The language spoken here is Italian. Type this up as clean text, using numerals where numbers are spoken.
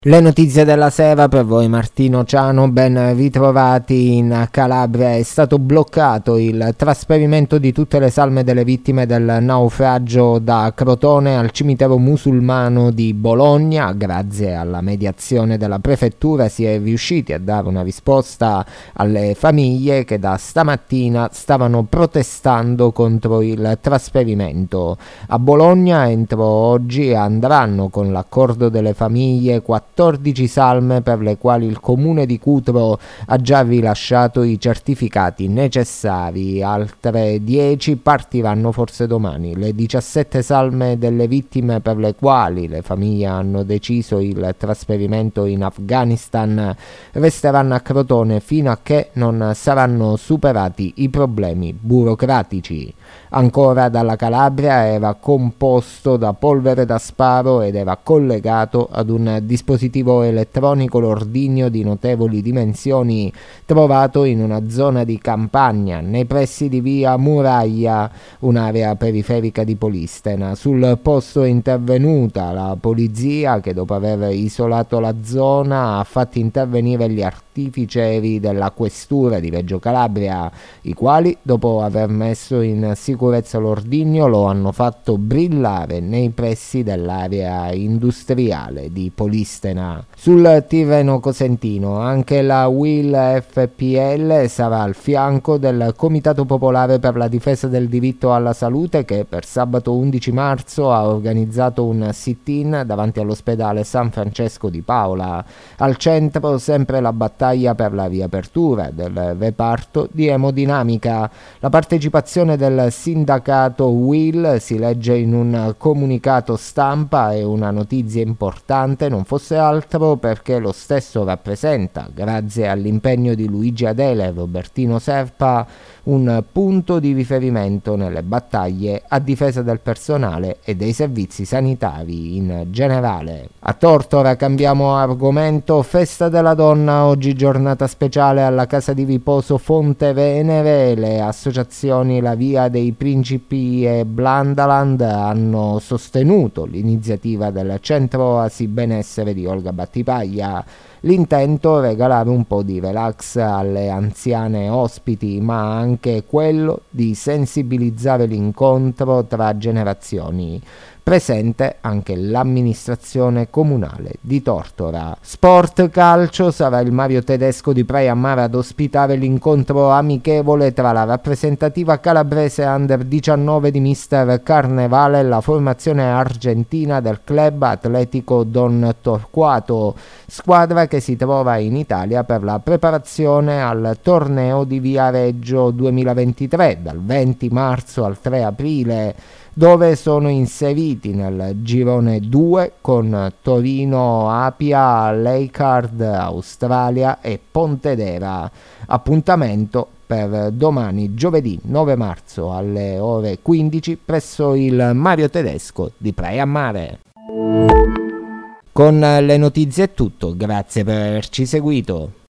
Le notizie della sera per voi, Martino Ciano, ben ritrovati. In Calabria è stato bloccato il trasferimento di tutte le salme delle vittime del naufragio da Crotone al cimitero musulmano di Bologna. Grazie alla mediazione della prefettura si è riusciti a dare una risposta alle famiglie che da stamattina stavano protestando contro il trasferimento. A Bologna entro oggi andranno, con l'accordo delle famiglie, 14 salme per le quali il comune di Cutro ha già rilasciato i certificati necessari. Altre 10 partiranno forse domani. Le 17 salme delle vittime per le quali le famiglie hanno deciso il trasferimento in Afghanistan resteranno a Crotone fino a che non saranno superati i problemi burocratici. Ancora dalla Calabria, era composto da polvere da sparo ed era collegato ad un dispositivo elettronico l'ordigno di notevoli dimensioni trovato in una zona di campagna nei pressi di via Muraglia, un'area periferica di Polistena. Sul posto è intervenuta la polizia che, dopo aver isolato la zona, ha fatto intervenire gli artificieri della questura di Reggio Calabria, i quali, dopo aver messo in sicurezza l'ordigno, lo hanno fatto brillare nei pressi dell'area industriale di Polistena. Sul Tirreno Cosentino anche la UIL FPL sarà al fianco del Comitato Popolare per la Difesa del Diritto alla Salute, che per sabato 11 marzo ha organizzato un sit-in davanti all'ospedale San Francesco di Paola. Al centro sempre la battaglia per la riapertura del reparto di emodinamica. La partecipazione del sindacato UIL, si legge in un comunicato stampa, è una notizia importante, non fosse altro perché lo stesso rappresenta, grazie all'impegno di Luigi Adele e Robertino Serpa, un punto di riferimento nelle battaglie a difesa del personale e dei servizi sanitari in generale. A Tortora cambiamo argomento. Festa della donna, oggi giornata speciale alla casa di riposo Fonte Venere. Le associazioni La Via dei Principi e Blandaland hanno sostenuto l'iniziativa del Centro Oasi Benessere di Olga Battipaglia. L'intento è regalare un po' di relax alle anziane ospiti, ma anche quello di sensibilizzare l'incontro tra generazioni. Presente anche l'amministrazione comunale di Tortora. Sport calcio, sarà il Mario Tedesco di Praia Mare ad ospitare l'incontro amichevole tra la rappresentativa calabrese Under 19 di Mister Carnevale e la formazione argentina del Club Atletico Don Torquato, squadra che si trova in Italia per la preparazione al torneo di Viareggio 2023 dal 20 marzo al 3 aprile, dove sono inseriti nel girone 2 con Torino, Apia, Leicard, Australia e Pontedera. Appuntamento per domani, giovedì 9 marzo alle ore 15 presso il Mario Tedesco di Praia Mare. Con le notizie è tutto, grazie per averci seguito.